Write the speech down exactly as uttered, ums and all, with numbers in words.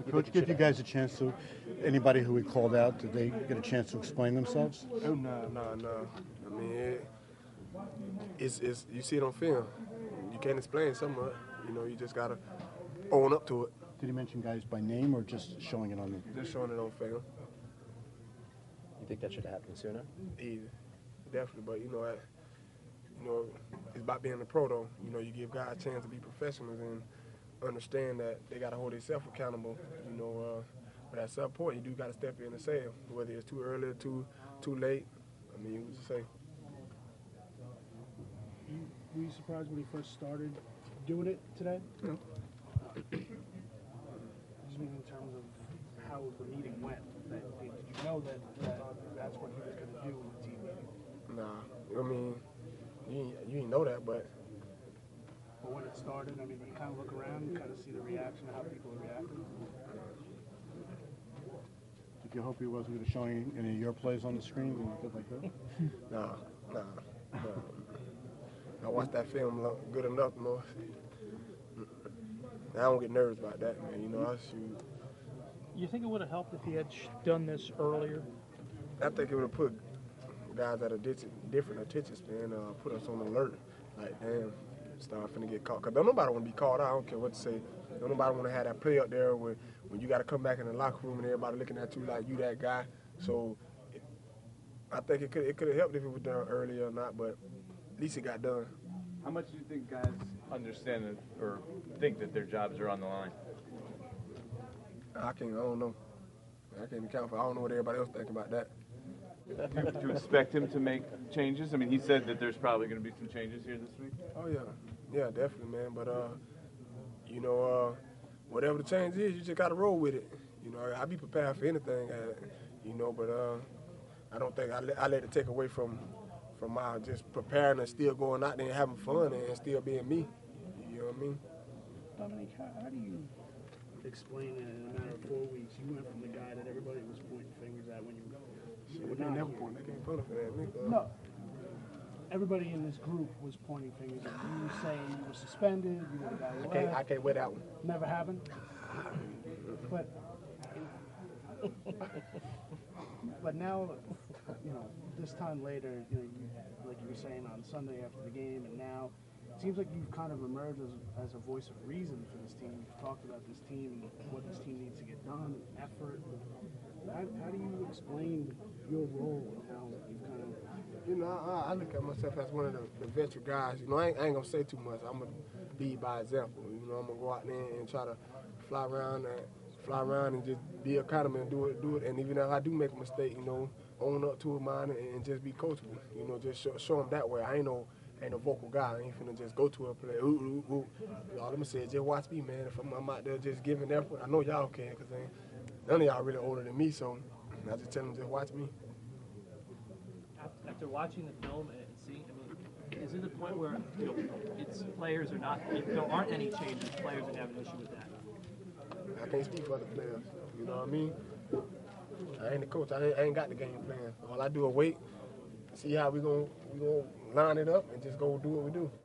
Coach, give you guys a chance to, anybody who we called out, did they get a chance to explain themselves? Oh, no, no, no. I mean, it, it's, it's, you see it on film. You can't explain so much. You know, you just got to own up to it. Did he mention guys by name or just showing it on the? Just showing it on film. You think that should happen sooner? Easy. Definitely, but, you know, I, you know, it's about being a pro, though. You know, you give guys a chance to be professionals and understand that they got to hold themselves accountable. You know, uh, but at some point, you do got to step in and say it, whether it's too early or too too late. I mean, you just say. You, were you surprised when he first started doing it today? No. I just mean in terms of how the meeting went. That, did you know that, that that's what he was going to do in the team meeting? Nah, I mean, you ain't, you ain't know that, but. But when it started, I mean, you kind of look around and kind of see the reaction of how people are reacting. Did you hope he wasn't going to show any, any of your plays on the screen and stuff like that? Nah, nah, nah. I watched that film good enough, you know. I don't get nervous about that, man. You know, I shoot. You think it would have helped if he had done this earlier? I think it would have put guys at a different attention span, uh, put us on alert. Like, damn, start finna get caught. Because don't nobody want to be called out. I don't care what to say. Don't nobody want to have that play up there when, when you got to come back in the locker room and everybody looking at you like you that guy. So it, I think it could it could have helped if it was done earlier or not, but at least it got done. How much do you think guys understand it or think that their jobs are on the line? I can't, I don't know. I can't account for, I don't know what everybody else think about that. Do you expect him to make changes? I mean, he said that there's probably going to be some changes here this week. Oh, yeah. Yeah, definitely, man. But, uh, you know, uh, whatever the change is, you just got to roll with it. You know, I, I be prepared for anything, uh, you know, but uh, I don't think I let, I let it take away from from my just preparing and still going out there and having fun and still being me. You know what I mean? Dominique, how, how do you explain that in a matter of four weeks you went from the guy that everybody was pointing fingers at when you Shit, were they not never here? point. They can't point for that, nigga. No. Everybody in this group was pointing fingers at you, saying you were suspended, you were the guy who I can't, I left. can't wear that one. Never happened. But but now, you know, this time later, you know, you, like you were saying on Sunday after the game, and now it seems like you've kind of emerged as, as a voice of reason for this team. You've talked about this team and what this team needs to get done, effort. How, how do you explain your role and how you've kind of... You know, I, I look at myself as one of the, the veteran guys. You know, I ain't, I ain't gonna say too much. I'm gonna lead by example. You know, I'm gonna go out there and try to fly around and fly around and just be accountable and do it, do it. And even if I do make a mistake, you know, own up to it, mine, and, and just be coachable. You know, just show, show them that way. I ain't no, ain't no vocal guy. I ain't finna just go to a play. Ooh, ooh, ooh. All I'm gonna say is just watch me, man. If I'm, I'm out there just giving effort, I know y'all can, cause ain't, none of y'all really older than me, so I just tell them just watch me. After watching the film and seeing, I mean, is it the point where, you know, it's players are not, if there aren't any changes, players are going to have an issue with that? I can't speak for the players. You know what I mean? I ain't the coach. I ain't, I ain't got the game plan. All I do is wait, see how we gonna we gonna line it up, and just go do what we do.